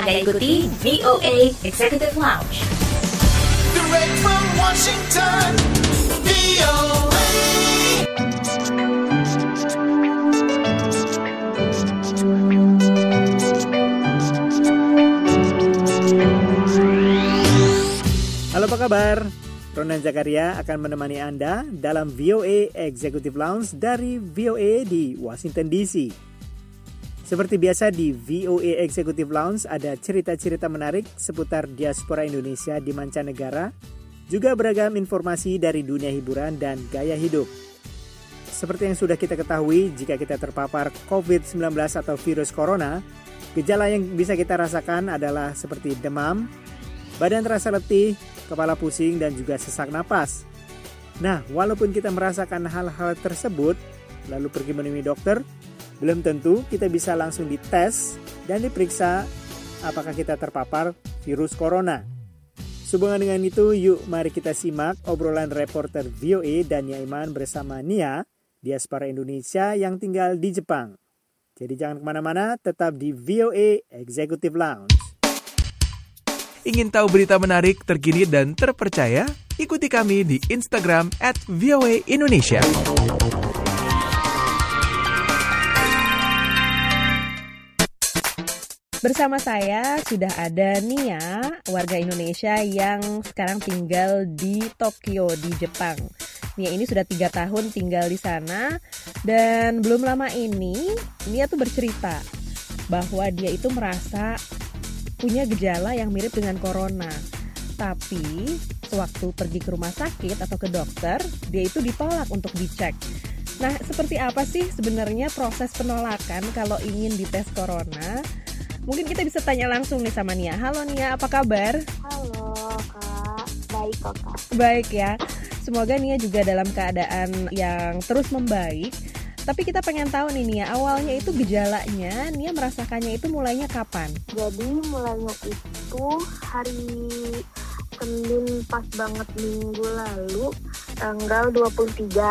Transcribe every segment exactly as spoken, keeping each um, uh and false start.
Anda ikuti V O A Executive Lounge. Direct from Washington, V O A. Halo, apa kabar? Ronan Zakaria akan menemani Anda dalam V O A Executive Lounge dari V O A di Washington D C. Seperti biasa di V O A Executive Lounge ada cerita-cerita menarik seputar diaspora Indonesia di mancanegara, juga beragam informasi dari dunia hiburan dan gaya hidup. Seperti yang sudah kita ketahui, jika kita terpapar covid sembilan belas atau virus corona, gejala yang bisa kita rasakan adalah seperti demam, badan terasa letih, kepala pusing, dan juga sesak napas. Nah, walaupun kita merasakan hal-hal tersebut, lalu pergi menemui dokter, belum tentu kita bisa langsung dites dan diperiksa apakah kita terpapar virus corona. Sehubungan dengan itu, yuk mari kita simak obrolan reporter V O A Dania Iman bersama Nia, diaspora Indonesia yang tinggal di Jepang. Jadi jangan kemana-mana, tetap di V O A Executive Lounge. Ingin tahu berita menarik, terkini, dan terpercaya? Ikuti kami di Instagram at V O A Indonesia. Bersama saya sudah ada Nia, warga Indonesia yang sekarang tinggal di Tokyo, di Jepang. Nia ini sudah tiga tahun tinggal di sana, dan belum lama ini Nia tuh bercerita bahwa dia itu merasa punya gejala yang mirip dengan corona. Tapi sewaktu pergi ke rumah sakit atau ke dokter, dia itu ditolak untuk dicek. Nah, seperti apa sih sebenarnya proses penolakan kalau ingin dites corona? Mungkin kita bisa tanya langsung nih sama Nia. Halo Nia, apa kabar? Halo Kak, baik kok Kak. Baik ya, semoga Nia juga dalam keadaan yang terus membaik. Tapi kita pengen tahu nih Nia, awalnya itu gejalanya, Nia merasakannya itu mulainya kapan? Jadi mulainya itu hari Senin pas banget minggu lalu, tanggal dua puluh tiga.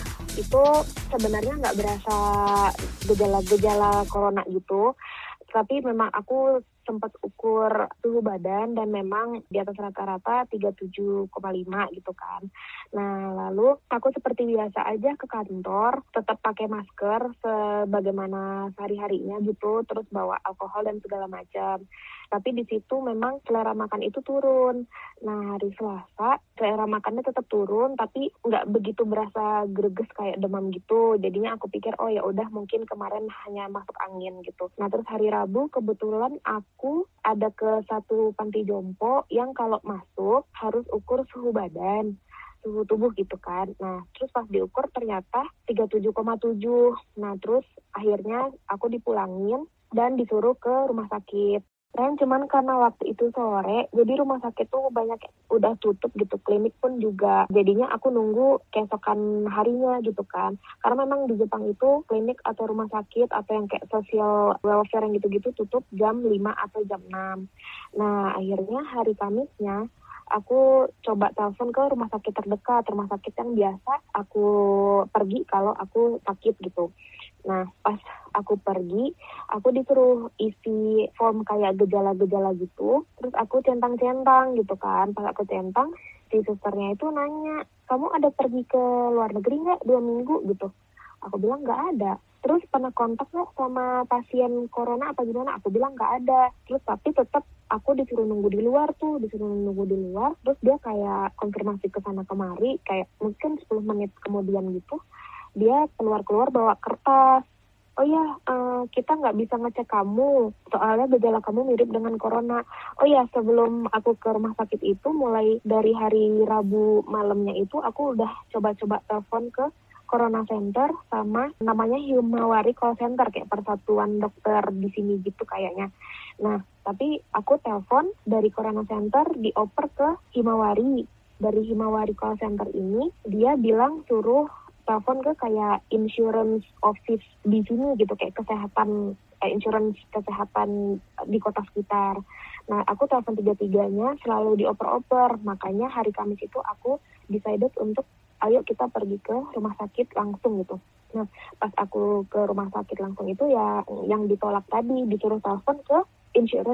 Itu sebenarnya nggak berasa gejala-gejala corona gitu. Tapi memang aku sempat ukur suhu badan dan memang di atas rata-rata tiga puluh tujuh koma lima gitu kan. Nah, lalu aku seperti biasa aja ke kantor, tetap pakai masker sebagaimana sehari-harinya gitu, terus bawa alkohol dan segala macam. Tapi di situ memang selera makan itu turun. Nah, hari Selasa selera makannya tetap turun, tapi nggak begitu berasa greges kayak demam gitu. Jadinya aku pikir, oh ya udah mungkin kemarin hanya masuk angin gitu. Nah, terus hari Rabu kebetulan aku ada ke satu panti jompo yang kalau masuk harus ukur suhu badan, suhu tubuh gitu kan. Nah, terus pas diukur ternyata tiga puluh tujuh koma tujuh. Nah, terus akhirnya aku dipulangin dan disuruh ke rumah sakit. Dan cuman karena waktu itu sore, jadi rumah sakit tuh banyak udah tutup gitu, klinik pun juga. Jadinya aku nunggu keesokan harinya gitu kan. Karena memang di Jepang itu klinik atau rumah sakit atau yang kayak social welfare yang gitu-gitu tutup jam lima atau jam enam. Nah, akhirnya hari Kamisnya aku coba telepon ke rumah sakit terdekat, rumah sakit yang biasa aku pergi kalau aku sakit gitu. Nah, pas aku pergi, aku disuruh isi form kayak gejala-gejala gitu, terus aku centang-centang gitu kan. Pas aku centang, si susternya itu nanya, kamu ada pergi ke luar negeri nggak dua minggu gitu? Aku bilang nggak ada. Terus pernah kontak nggak sama pasien corona apa gimana? Aku bilang nggak ada. Terus tapi tetap aku disuruh nunggu di luar tuh, disuruh nunggu di luar. Terus dia kayak konfirmasi ke sana kemari, kayak mungkin sepuluh menit kemudian gitu. Dia keluar-keluar bawa kertas. Oh ya, uh, kita nggak bisa ngecek kamu, soalnya gejala kamu mirip dengan corona. Oh ya, sebelum aku ke rumah sakit itu, mulai dari hari Rabu malamnya itu, aku udah coba-coba telepon ke Corona Center sama namanya Himawari Call Center, kayak persatuan dokter di sini gitu kayaknya. Nah, tapi aku telepon dari Corona Center dioper ke Himawari. Dari Himawari Call Center ini, dia bilang suruh telepon ke kayak insurance office di sini gitu, kayak kesehatan, eh, insurance kesehatan di kota sekitar. Nah, aku telepon tiga-tiganya selalu dioper-oper, makanya hari Kamis itu aku decided untuk ayo kita pergi ke rumah sakit langsung gitu. Nah, pas aku ke rumah sakit langsung itu ya yang ditolak tadi, disuruh telepon ke insurance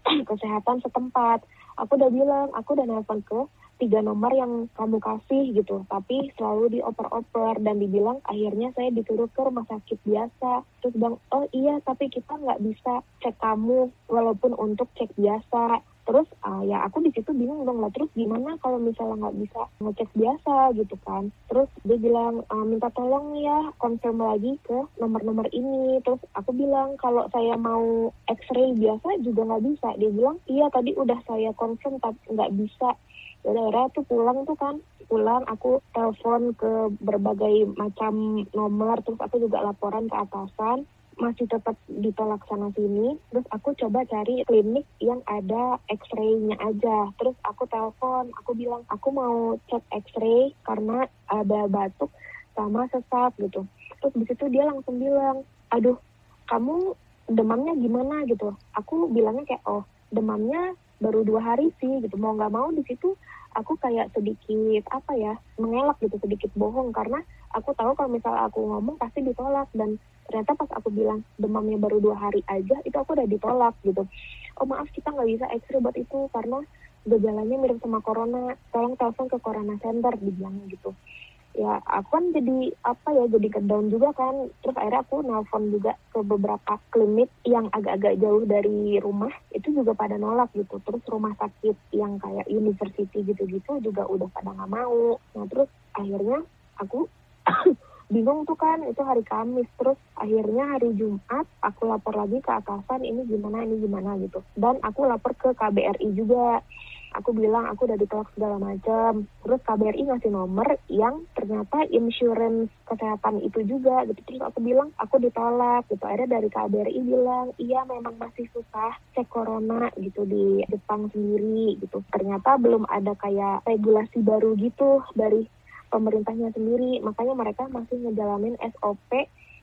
kesehatan setempat. Aku udah bilang, aku udah nelpon ke tiga nomor yang kamu kasih gitu, tapi selalu dioper-oper dan dibilang akhirnya saya disuruh ke rumah sakit biasa. Terus bilang, oh iya tapi kita nggak bisa cek kamu walaupun untuk cek biasa. Terus uh, ya aku di situ bingung dong lah, terus gimana kalau misalnya nggak bisa ngecek biasa gitu kan. Terus dia bilang uh, minta tolong ya confirm lagi ke nomor-nomor ini. Terus aku bilang kalau saya mau x-ray biasa juga nggak bisa. Dia bilang iya tadi udah saya confirm tapi nggak bisa. Daerah tuh pulang tuh kan, pulang aku telepon ke berbagai macam nomor, terus aku juga laporan ke atasan, masih tetap ditolak sana sini. Terus aku coba cari klinik yang ada x-ray-nya aja. Terus aku telepon, aku bilang aku mau cek x-ray karena ada batuk sama sesak gitu. Terus di situ dia langsung bilang, aduh kamu demamnya gimana gitu. Aku bilangnya kayak oh demamnya baru dua hari sih gitu. Mau nggak mau di situ aku kayak sedikit apa ya mengelak gitu, sedikit bohong karena aku tahu kalau misalnya aku ngomong pasti ditolak. Dan ternyata pas aku bilang demamnya baru dua hari aja itu aku udah ditolak gitu. Oh maaf kita nggak bisa x-ray buat itu karena gejalanya mirip sama corona, tolong telepon ke corona center dibilang gitu. Ya aku kan jadi apa ya jadi ke down juga kan. Terus akhirnya aku nelpon juga ke beberapa klinik yang agak-agak jauh dari rumah, itu juga pada nolak gitu. Terus rumah sakit yang kayak university gitu-gitu juga udah pada nggak mau. Nah terus akhirnya aku bingung tuh kan, itu hari Kamis. Terus akhirnya hari Jumat aku lapor lagi ke atasan ini gimana ini gimana gitu. Dan aku lapor ke K B R I juga. Aku bilang aku udah ditolak segala macam. Terus K B R I ngasih nomor yang ternyata insurance kesehatan itu juga gitu. Terus aku bilang aku ditolak gitu. Akhirnya dari K B R I bilang iya memang masih susah cek corona gitu di Jepang sendiri gitu. Ternyata belum ada kayak regulasi baru gitu dari pemerintahnya sendiri. Makanya mereka masih ngejalanin S O P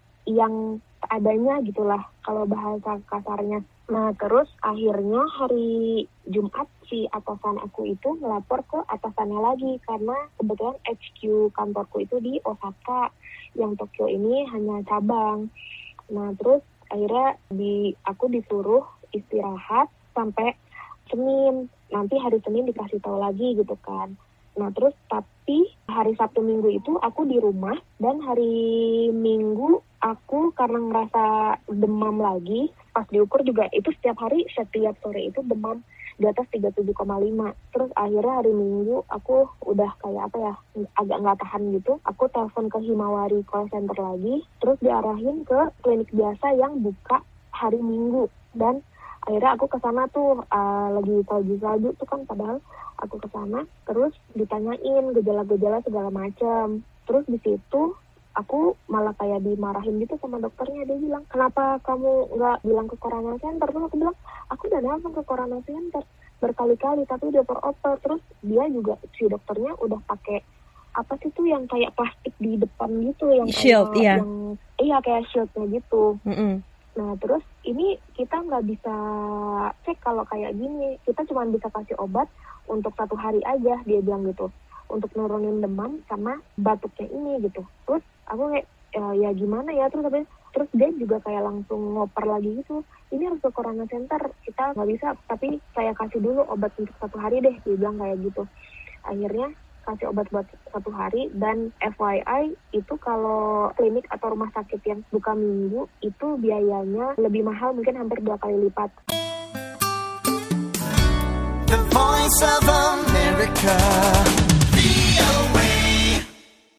yang adanya gitulah kalau bahasa kasarnya. Nah terus akhirnya hari Jumat si atasan aku itu ngelapor ke atasannya lagi karena kebetulan H Q kantorku itu di Osaka, yang Tokyo ini hanya cabang. Nah terus akhirnya di aku disuruh istirahat sampai Senin, nanti hari Senin dikasih tahu lagi gitu kan. Nah terus tapi hari Sabtu Minggu itu aku di rumah, dan hari Minggu aku karena ngerasa demam lagi, pas diukur juga itu setiap hari, setiap sore itu demam di atas tiga puluh tujuh koma lima. Terus akhirnya hari Minggu aku udah kayak apa ya, agak nggak tahan gitu. Aku telepon ke Himawari call center lagi, terus diarahin ke klinik biasa yang buka hari Minggu. Dan akhirnya aku kesana tuh uh, lagi salju-salju tuh kan, padahal aku kesana terus ditanyain gejala-gejala segala macam. Terus di situ aku malah kayak dimarahin gitu sama dokternya. Dia bilang, kenapa kamu nggak bilang ke corona center? Terus aku bilang, aku udah nelfon ke corona center berkali-kali tapi udah per-oper. Terus dia juga, si dokternya udah pakai apa sih tuh yang kayak plastik di depan gitu, yang shield, kayak iya. yang iya kayak shieldnya gitu. Mm-mm. Nah terus ini kita nggak bisa cek kalau kayak gini, kita cuma bisa kasih obat untuk satu hari aja, dia bilang gitu, untuk nurunin demam sama batuknya ini gitu. Terus aku kayak e, ya gimana ya, terus tapi terus dia juga kayak langsung ngoper lagi gitu, ini harus ke corona center, kita nggak bisa, tapi saya kasih dulu obat untuk satu hari deh, dia bilang kayak gitu. Akhirnya kasih obat buat satu hari. Dan F Y I itu kalau klinik atau rumah sakit yang buka minggu itu biayanya lebih mahal, mungkin hampir dua kali lipat. The Voice of America.